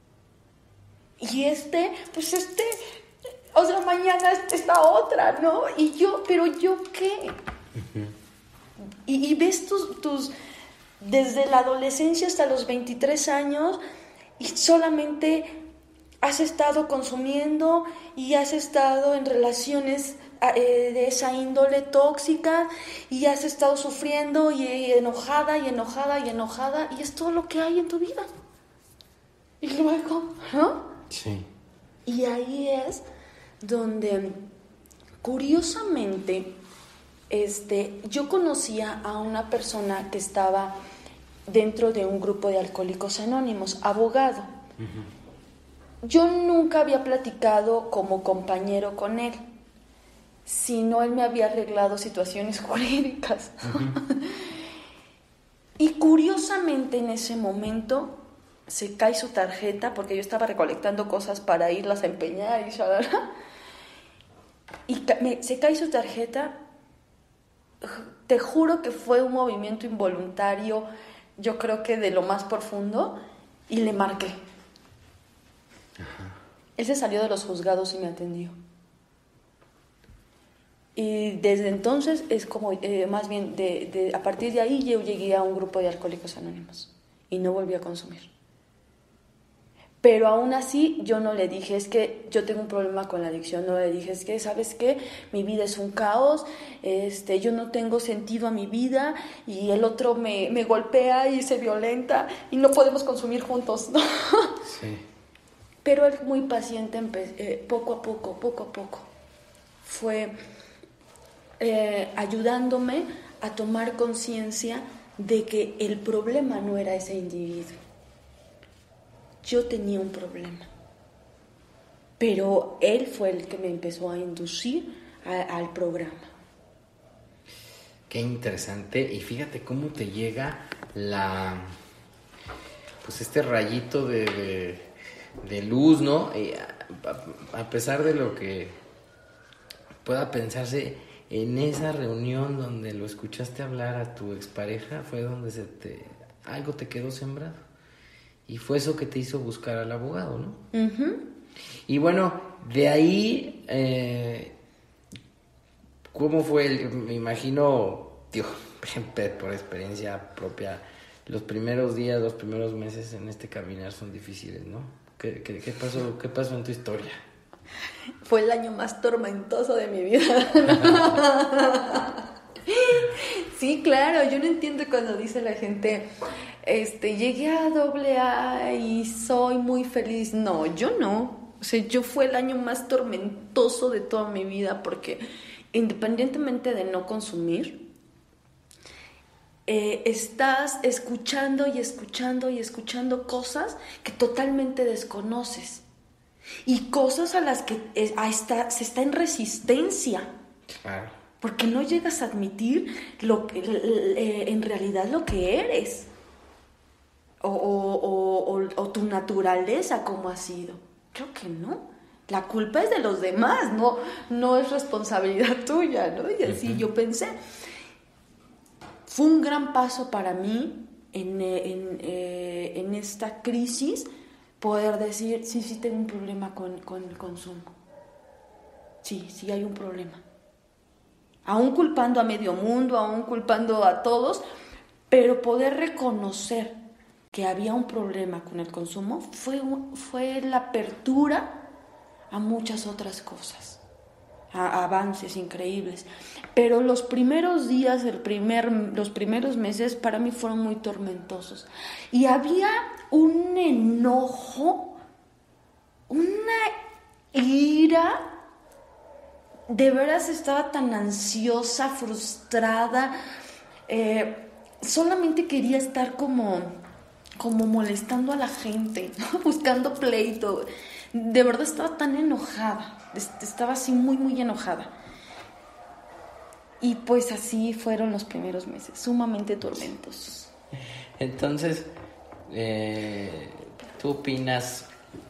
Y este, pues este, o sea, mañana está otra, ¿no? Y yo, pero ¿yo qué? Uh-huh. Y, y ves tus, tus, desde la adolescencia hasta los veintitrés años, y solamente has estado consumiendo y has estado en relaciones eh, de esa índole tóxica y has estado sufriendo y, y enojada y enojada y enojada y es todo lo que hay en tu vida. Y luego, ¿no? Sí. Y ahí es donde, curiosamente, este, yo conocía a una persona que estaba dentro de un grupo de Alcohólicos Anónimos, abogado. Uh-huh. Yo nunca había platicado como compañero con él, sino él me había arreglado situaciones jurídicas. Uh-huh. Y curiosamente en ese momento se cae su tarjeta, porque yo estaba recolectando cosas para irlas a empeñar y shalala, y me, se cae su tarjeta. Te juro que fue un movimiento involuntario, yo creo que de lo más profundo, y le marqué. Ajá. Él se salió de los juzgados y me atendió. Y desde entonces es como, eh, más bien, de, de, a partir de ahí yo llegué a un grupo de Alcohólicos Anónimos y no volví a consumir. Pero aún así yo no le dije, es que yo tengo un problema con la adicción, no le dije, es que, ¿sabes qué? Mi vida es un caos, este, yo no tengo sentido a mi vida y el otro me, me golpea y se violenta y no podemos consumir juntos, ¿no? Sí. Pero él muy paciente, eh, poco a poco, poco a poco, fue eh, ayudándome a tomar conciencia de que el problema no era ese individuo. Yo tenía un problema, pero él fue el que me empezó a inducir a, al programa. Qué interesante, y fíjate cómo te llega la, pues este rayito de, de, de luz, ¿no? Y a, a pesar de lo que pueda pensarse, en esa reunión donde lo escuchaste hablar a tu expareja fue donde se te algo te quedó sembrado. Y fue eso que te hizo buscar al abogado, ¿no? Uh-huh. Y bueno, de ahí, eh, ¿cómo fue? El, me imagino, tío, por experiencia propia, los primeros días, los primeros meses en este caminar son difíciles, ¿no? ¿Qué, qué, qué pasó, qué pasó en tu historia? Fue el año más tormentoso de mi vida. Sí, claro, yo no entiendo cuando dice la gente, este, llegué a doble A y soy muy feliz. No, yo no. O sea, yo fue el año más tormentoso de toda mi vida porque independientemente de no consumir, eh, estás escuchando y escuchando y escuchando cosas que totalmente desconoces y cosas a las que es, a esta, se está en resistencia. Claro. Porque no llegas a admitir lo que, eh, en realidad lo que eres. O, o, o, o, o tu naturaleza como ha sido. Creo que no. La culpa es de los demás, no, no es responsabilidad tuya, ¿no? Y así uh-huh. Yo pensé. Fue un gran paso para mí en, en, eh, en esta crisis poder decir, sí, sí tengo un problema con, con el consumo. Sí, sí hay un problema. Aún culpando a medio mundo, aún culpando a todos, pero poder reconocer que había un problema con el consumo fue, fue la apertura a muchas otras cosas, a avances increíbles. Pero los primeros días, el primer, los primeros meses para mí fueron muy tormentosos. Y había un enojo, una ira. De veras estaba tan ansiosa, frustrada, eh, solamente quería estar como, como molestando a la gente, ¿no? Buscando pleito. De verdad estaba tan enojada, estaba así muy, muy enojada. Y pues así fueron los primeros meses, sumamente tormentosos. Entonces, eh, ¿tú opinas?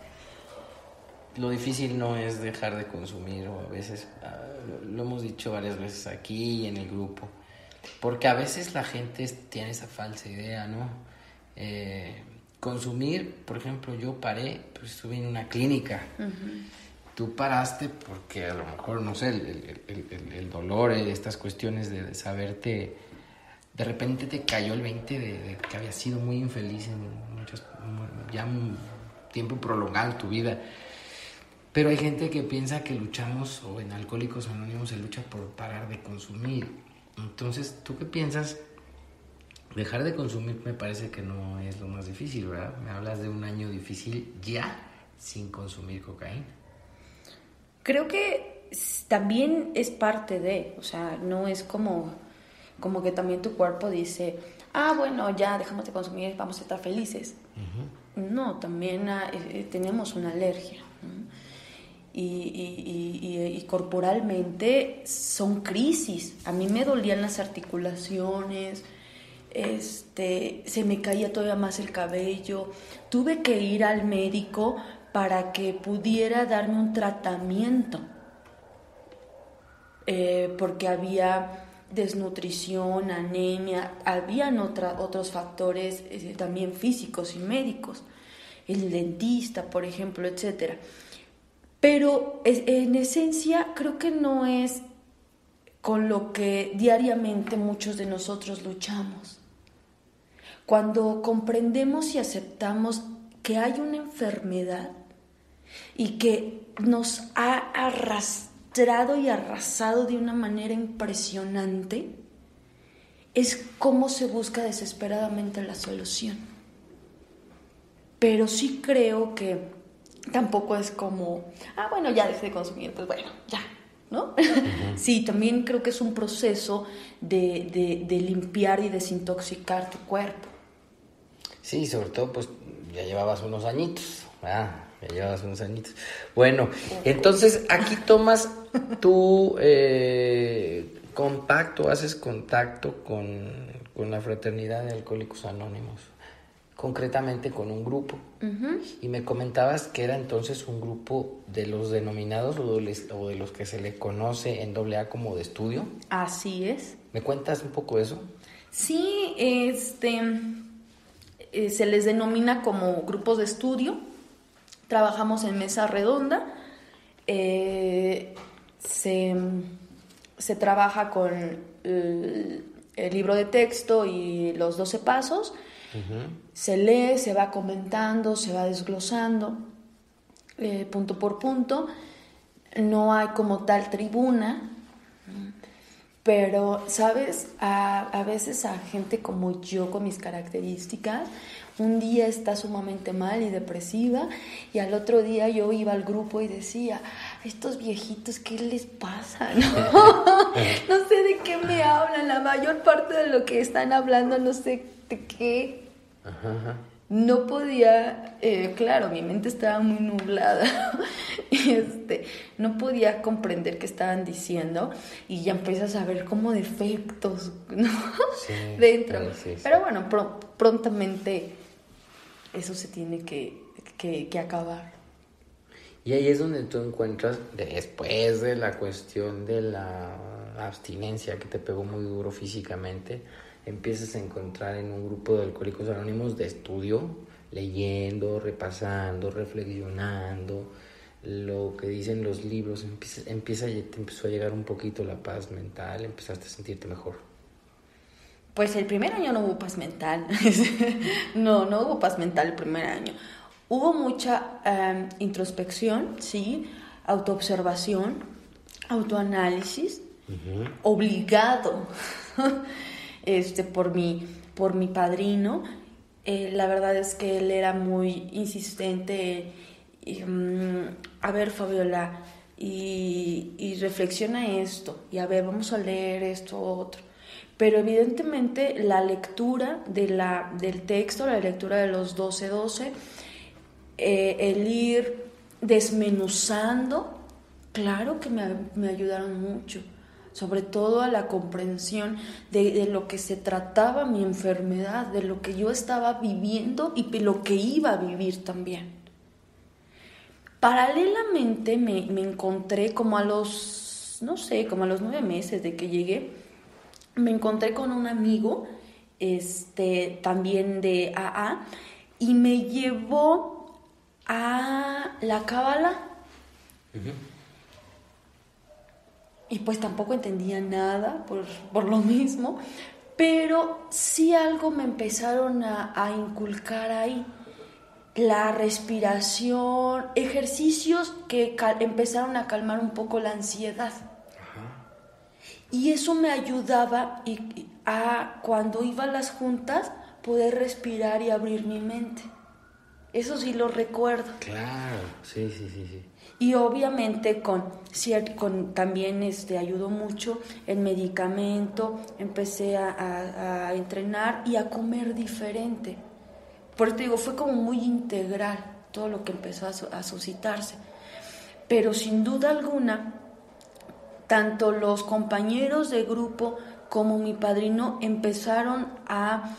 Lo difícil no es dejar de consumir, o a veces, lo hemos dicho varias veces aquí y en el grupo, porque a veces la gente tiene esa falsa idea, ¿no? Eh, consumir, por ejemplo, yo paré, pues estuve en una clínica. Uh-huh. Tú paraste porque a lo mejor, no sé, el, el, el, el dolor, estas cuestiones de, de saberte, de repente te cayó el veinte de, de que habías sido muy infeliz en muchos, ya un tiempo prolongado en tu vida. Pero hay gente que piensa que luchamos, o en Alcohólicos Anónimos se lucha por parar de consumir. Entonces, ¿tú qué piensas? Dejar de consumir me parece que no es lo más difícil, ¿verdad? Me hablas de un año difícil ya sin consumir cocaína. Creo que también es parte de, o sea, no es como, como que también tu cuerpo dice, ah, bueno, ya dejamos de consumir, vamos a estar felices. Uh-huh. No, también eh, tenemos una alergia, ¿no? Y, y, y, y corporalmente son crisis. A mí me dolían las articulaciones, este, se me caía todavía más el cabello. Tuve que ir al médico para que pudiera darme un tratamiento, eh, porque había desnutrición, anemia, habían otra, otros factores eh, también físicos y médicos, el dentista, por ejemplo, etcétera. Pero en esencia creo que no es con lo que diariamente muchos de nosotros luchamos. Cuando comprendemos y aceptamos que hay una enfermedad y que nos ha arrastrado y arrasado de una manera impresionante, es como se busca desesperadamente la solución. Pero sí creo que tampoco es como, ah, bueno, ya dejé de consumir, pues bueno, ya, ¿no? Uh-huh. Sí, también creo que es un proceso de, de, de limpiar y desintoxicar tu cuerpo. Sí, sobre todo, pues, ya llevabas unos añitos, ¿verdad? Ya llevabas unos añitos. Bueno, entonces, aquí tomas tu eh, contacto, haces contacto con, con la Fraternidad de Alcohólicos Anónimos. concretamente con un grupo. Uh-huh. Y me comentabas que era entonces un grupo de los denominados o de los, o de los que se le conoce en doble A como de estudio. Así es. ¿Me cuentas un poco eso? Sí, este, eh, se les denomina como grupos de estudio. Trabajamos en mesa redonda. Eh, se, se trabaja con el, el libro de texto y los doce pasos. Uh-huh. Se lee, se va comentando, se va desglosando eh, punto por punto. No hay como tal tribuna, pero, ¿sabes? A, a veces a gente como yo, con mis características, un día está sumamente mal y depresiva, y al otro día yo iba al grupo y decía, estos viejitos, ¿qué les pasa? No, no sé de qué me hablan, la mayor parte de lo que están hablando no sé de qué. Ajá. No podía, eh, claro, mi mente estaba muy nublada, y este, no podía comprender qué estaban diciendo, y ya empiezas a ver como defectos, ¿no? Sí, dentro. Sí, sí, sí. Pero bueno, pr- prontamente eso se tiene que, que, que acabar. Y ahí es donde tú encuentras, después de la cuestión de la abstinencia que te pegó muy duro físicamente, empiezas a encontrar en un grupo de Alcohólicos Anónimos de estudio, leyendo, repasando, reflexionando lo que dicen los libros, empieza, empieza, te empezó a llegar un poquito la paz mental, empezaste a sentirte mejor. Pues el primer año no hubo paz mental, no, no hubo paz mental el primer año. Hubo mucha um, introspección, sí, autoobservación, autoanálisis, uh-huh. obligado. Este, por mi, por mi padrino. Eh, la verdad es que él era muy insistente. Y, um, a ver, Fabiola, y, y reflexiona esto, y a ver, vamos a leer esto otro. Pero evidentemente la lectura de la, del texto, la lectura de los doce doce, eh, el ir desmenuzando, claro que me, me ayudaron mucho. Sobre todo a la comprensión de, de lo que se trataba mi enfermedad, de lo que yo estaba viviendo y de lo que iba a vivir también. Paralelamente me, me encontré como a los, no sé, como a los nueve meses de que llegué, me encontré con un amigo, este, también de A A, y me llevó a la cábala. Uh-huh. Y pues tampoco entendía nada por, por lo mismo, pero sí algo me empezaron a, a inculcar ahí. La respiración, ejercicios que cal- empezaron a calmar un poco la ansiedad. Ajá. Y eso me ayudaba y, y a, cuando iba a las juntas, poder respirar y abrir mi mente. Eso sí lo recuerdo. Claro, sí, sí, sí, sí. Y obviamente con, con también este, ayudó mucho el medicamento, empecé a, a, a entrenar y a comer diferente. Por eso te digo, fue como muy integral todo lo que empezó a, a suscitarse. Pero sin duda alguna, tanto los compañeros de grupo como mi padrino empezaron a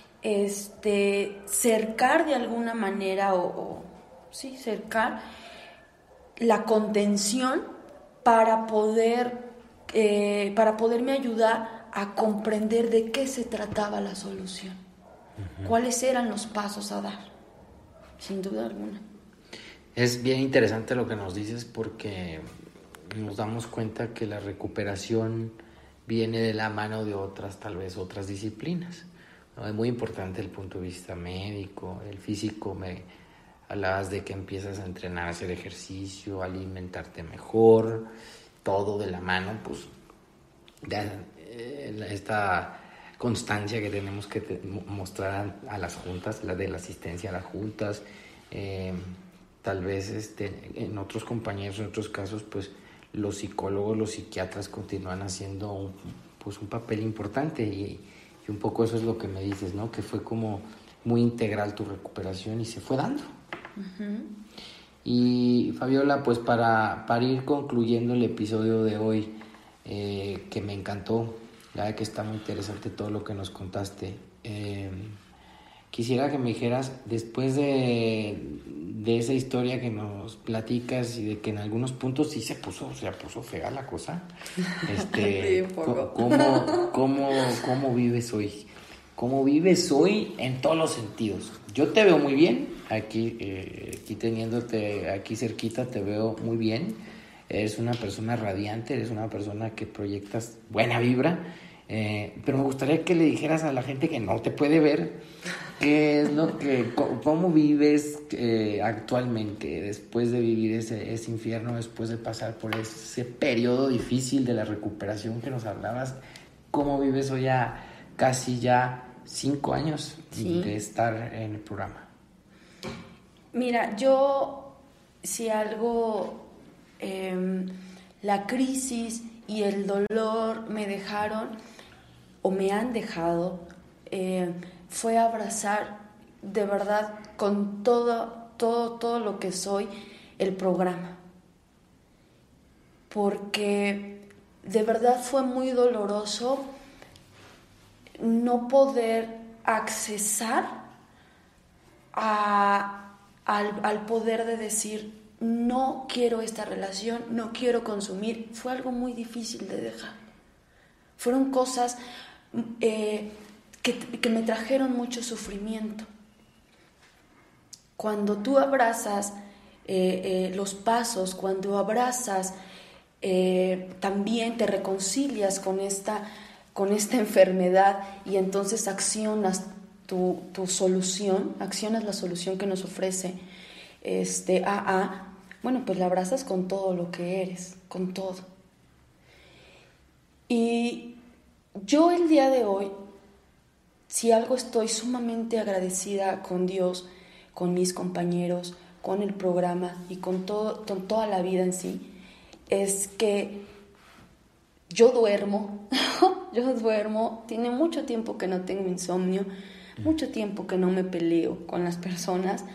este, cercar de alguna manera, o, o sí, cercar la contención para poder eh, para poderme ayudar a comprender de qué se trataba la solución, uh-huh. cuáles eran los pasos a dar, sin duda alguna. Es bien interesante lo que nos dices, porque nos damos cuenta que la recuperación viene de la mano de otras, tal vez otras disciplinas, ¿no? Es muy importante el punto de vista médico, el físico. Me hablabas de que empiezas a entrenar, a hacer ejercicio, a alimentarte mejor, todo de la mano, pues de, eh, esta constancia que tenemos que te, mostrar a, a las juntas, la de la asistencia a las juntas, eh, tal vez este, en otros compañeros, en otros casos, pues los psicólogos, los psiquiatras continúan haciendo un, pues, un papel importante, y, y un poco eso es lo que me dices, ¿no? Que fue como muy integral tu recuperación y se fue dando. Uh-huh. Y Fabiola, pues para, para ir concluyendo el episodio de hoy, eh, que me encantó, la verdad que está muy interesante todo lo que nos contaste, eh, quisiera que me dijeras, después de, de esa historia que nos platicas y de que en algunos puntos sí se puso, se puso fea la cosa, este, Sí, un poco. ¿cómo, cómo, cómo vives hoy? ¿Cómo vives hoy en todos los sentidos? Yo te veo muy bien, aquí, eh, aquí teniéndote aquí cerquita te veo muy bien. Eres una persona radiante, eres una persona que proyectas buena vibra, eh, pero me gustaría que le dijeras a la gente que no te puede ver qué es lo que, cómo, cómo vives eh, actualmente después de vivir ese, ese infierno, después de pasar por ese periodo difícil de la recuperación que nos hablabas. ¿Cómo vives hoy a casi ya cinco años sí. de estar en el programa? Mira, yo si algo... Eh, la crisis y el dolor me dejaron o me han dejado eh, fue abrazar de verdad con todo, todo, todo lo que soy el programa, porque de verdad fue muy doloroso no poder accesar a, al, al poder de decir no quiero esta relación, no quiero consumir. Fue algo muy difícil de dejar. Fueron cosas eh, que, que me trajeron mucho sufrimiento. Cuando tú abrazas eh, eh, los pasos, cuando abrazas, eh, también te reconcilias con esta, con esta enfermedad y entonces accionas tu, tu solución, accionas la solución que nos ofrece este A A. Bueno, pues la abrazas con todo lo que eres, con todo. Y yo el día de hoy, si algo estoy sumamente agradecida con Dios, con mis compañeros, con el programa y con, todo, con toda la vida en sí, es que yo duermo, yo duermo, tiene mucho tiempo que no tengo insomnio, mucho tiempo que no me peleo con las personas,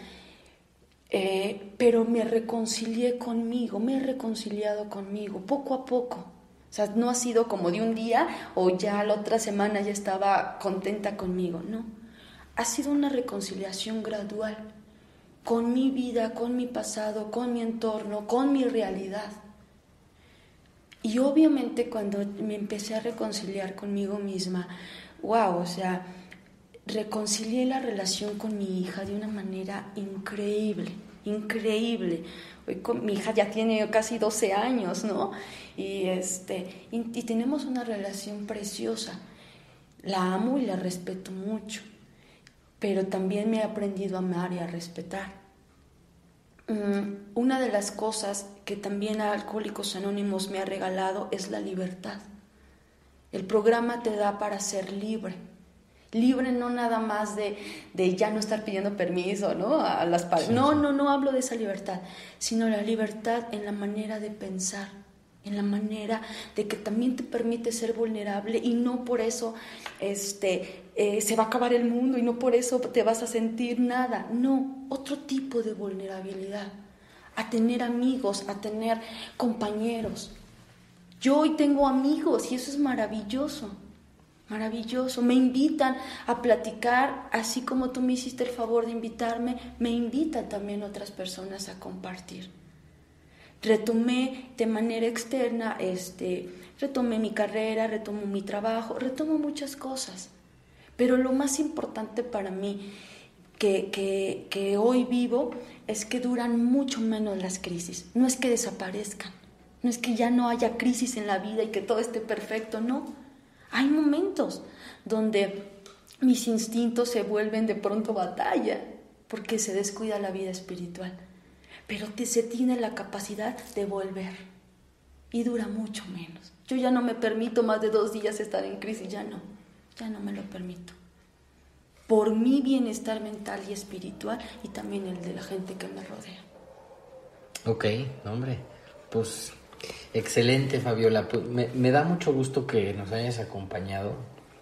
Eh, pero me reconcilié conmigo, me he reconciliado conmigo, poco a poco. O sea, no ha sido como de un día o ya la otra semana ya estaba contenta conmigo, no. Ha sido una reconciliación gradual con mi vida, con mi pasado, con mi entorno, con mi realidad. Y obviamente cuando me empecé a reconciliar conmigo misma, wow, o sea, reconcilié la relación con mi hija de una manera increíble, increíble. Hoy con, mi hija ya tiene casi doce años, ¿no? Y, este, y, y tenemos una relación preciosa. La amo y la respeto mucho, pero también me he aprendido a amar y a respetar. Um, una de las cosas que también a Alcohólicos Anónimos me ha regalado es la libertad. El programa te da para ser libre. Libre no nada más de, de ya no estar pidiendo permiso, ¿no? A las parejas. Sí, no, sí. no, no hablo de esa libertad, sino la libertad en la manera de pensar, en la manera de que también te permite ser vulnerable y no por eso este, eh, se va a acabar el mundo y no por eso te vas a sentir nada. No, otro tipo de vulnerabilidad, a tener amigos, a tener compañeros. Yo hoy tengo amigos y eso es maravilloso. Maravilloso, me invitan a platicar, así como tú me hiciste el favor de invitarme, me invitan también otras personas a compartir. Retomé de manera externa, este, retomé mi carrera, retomo mi trabajo, retomo muchas cosas, pero lo más importante para mí que, que, que hoy vivo es que duran mucho menos las crisis, no es que desaparezcan, no es que ya no haya crisis en la vida y que todo esté perfecto, no. Hay momentos donde mis instintos se vuelven de pronto batalla porque se descuida la vida espiritual, pero te, se tiene la capacidad de volver y dura mucho menos. Yo ya no me permito más de dos días estar en crisis, ya no, ya no me lo permito. Por mi bienestar mental y espiritual y también el de la gente que me rodea. Ok, hombre, pues... Excelente, Fabiola. Pues me, me da mucho gusto que nos hayas acompañado.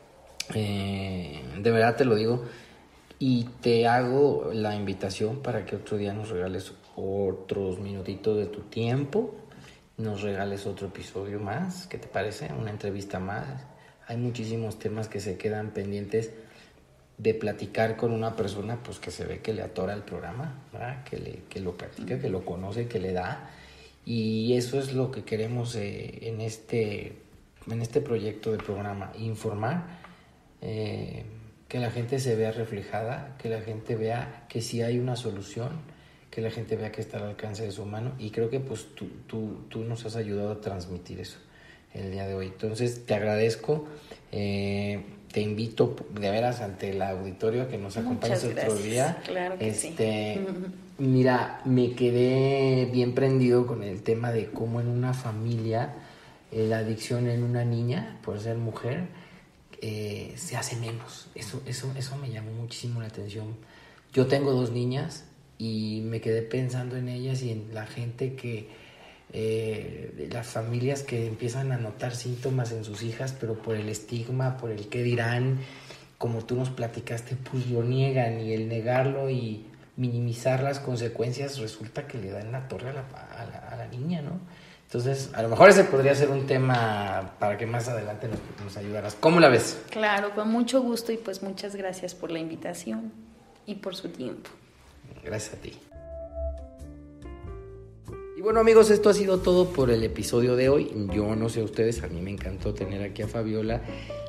Eh, de verdad te lo digo. Y te hago la invitación para que otro día nos regales otros minutitos de tu tiempo. Nos regales otro episodio más. ¿Qué te parece? Una entrevista más. Hay muchísimos temas que se quedan pendientes de platicar con una persona pues que se ve que le atora el programa, ¿verdad? Que, le, que lo practica, que lo conoce, que le da. Y eso es lo que queremos eh, en, este, en este proyecto de programa, informar, eh, que la gente se vea reflejada, que la gente vea que sí hay una solución, que la gente vea que está al alcance de su mano, y creo que pues tú, tú, tú nos has ayudado a transmitir eso el día de hoy. Entonces te agradezco, eh, te invito de veras ante el auditorio a que nos acompañes otro día. Claro que este, sí. Mira, me quedé bien prendido con el tema de cómo en una familia eh, la adicción en una niña por ser mujer eh, se hace menos. Eso, eso, eso me llamó muchísimo la atención. Yo tengo dos niñas y me quedé pensando en ellas y en la gente que, eh, las familias que empiezan a notar síntomas en sus hijas, pero por el estigma, por el qué dirán, como tú nos platicaste, pues lo niegan, y el negarlo y minimizar las consecuencias resulta que le dan la torre a la, a la, a la niña, ¿no? Entonces, a lo mejor ese podría ser un tema para que más adelante nos, nos ayudaras. ¿Cómo la ves? Claro, con mucho gusto, y pues muchas gracias por la invitación y por su tiempo. Gracias a ti. Y bueno, amigos, esto ha sido todo por el episodio de hoy. Yo no sé ustedes, a mí me encantó tener aquí a Fabiola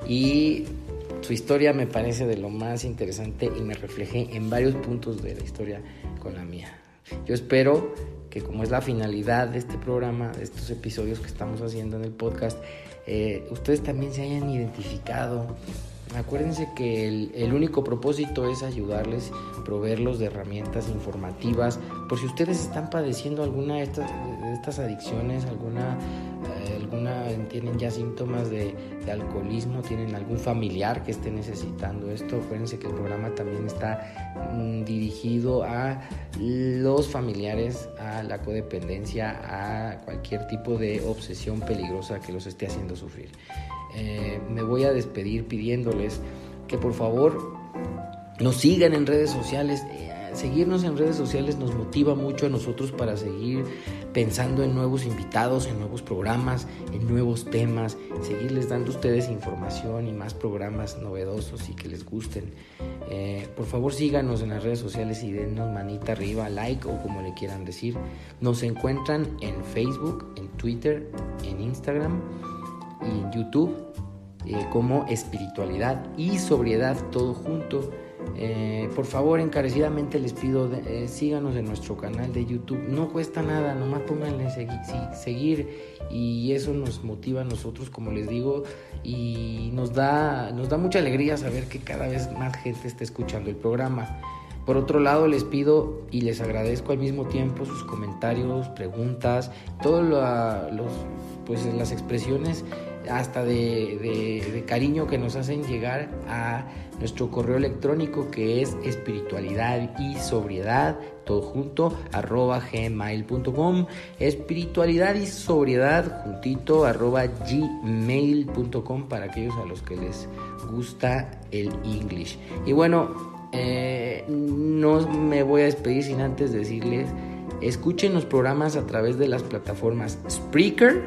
y su historia me parece de lo más interesante y me reflejé en varios puntos de la historia con la mía. Yo espero que, como es la finalidad de este programa, de estos episodios que estamos haciendo en el podcast, eh, ustedes también se hayan identificado. Acuérdense que el, el único propósito es ayudarles, proveerlos de herramientas informativas. Por si ustedes están padeciendo alguna de estas, de estas adicciones, alguna, eh, alguna tienen ya síntomas de, de alcoholismo, tienen algún familiar que esté necesitando esto, acuérdense que el programa también está mm, dirigido a los familiares, a la codependencia, a cualquier tipo de obsesión peligrosa que los esté haciendo sufrir. Eh, me voy a despedir pidiéndoles que por favor nos sigan en redes sociales. Eh, seguirnos en redes sociales nos motiva mucho a nosotros para seguir pensando en nuevos invitados, en nuevos programas, en nuevos temas, seguirles dando a ustedes información y más programas novedosos y que les gusten. Eh, por favor, síganos en las redes sociales y dennos manita arriba, like o como le quieran decir. Nos encuentran en Facebook, en Twitter, en Instagram y en YouTube eh, como Espiritualidad y Sobriedad, todo junto. Eh, por favor, encarecidamente les pido, de, eh, síganos en nuestro canal de YouTube. No cuesta nada, nomás pónganle segui- sí, seguir, y eso nos motiva a nosotros, como les digo, y nos da, nos da mucha alegría saber que cada vez más gente está escuchando el programa. Por otro lado, les pido y les agradezco al mismo tiempo sus comentarios, preguntas, todas los, pues, las expresiones hasta de, de, de cariño que nos hacen llegar a nuestro correo electrónico, que es espiritualidad y sobriedad, todo junto, arroba gmail punto com, espiritualidad y sobriedad juntito, arroba gmail punto com, para aquellos a los que les gusta el English. Y bueno, Eh, no me voy a despedir sin antes decirles, escuchen los programas a través de las plataformas Spreaker,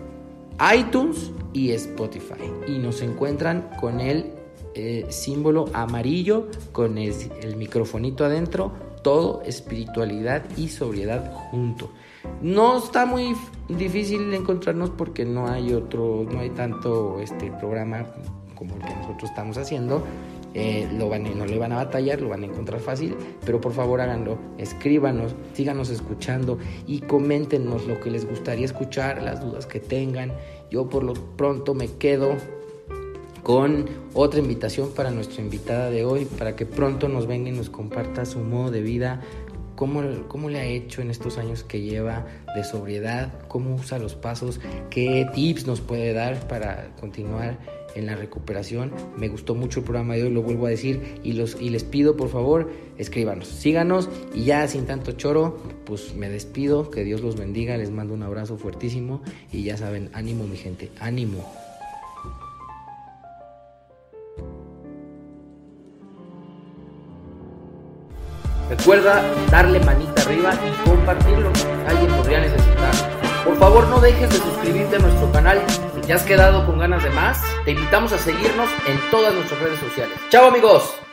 iTunes y Spotify, y nos encuentran con el eh, símbolo amarillo con el, el microfonito adentro, todo espiritualidad y sobriedad junto. No está muy difícil encontrarnos porque no hay otro, no hay tanto este programa como el que nosotros estamos haciendo. Eh, lo van, no le van a batallar, lo van a encontrar fácil, pero por favor háganlo, escríbanos, síganos escuchando y coméntenos lo que les gustaría escuchar, las dudas que tengan. Yo por lo pronto me quedo con otra invitación para nuestra invitada de hoy, para que pronto nos venga y nos comparta su modo de vida, cómo, cómo le ha hecho en estos años que lleva de sobriedad, cómo usa los pasos, qué tips nos puede dar para continuar en la recuperación. Me gustó mucho el programa de hoy, lo vuelvo a decir, y, los, y les pido por favor, escríbanos, síganos, y ya sin tanto choro, pues me despido, que Dios los bendiga, les mando un abrazo fuertísimo, y ya saben, ánimo mi gente, ánimo. Recuerda darle manita arriba y compartirlo, alguien podría necesitar. Por favor, no dejes de suscribirte a nuestro canal. Si te has quedado con ganas de más, te invitamos a seguirnos en todas nuestras redes sociales. ¡Chao, amigos!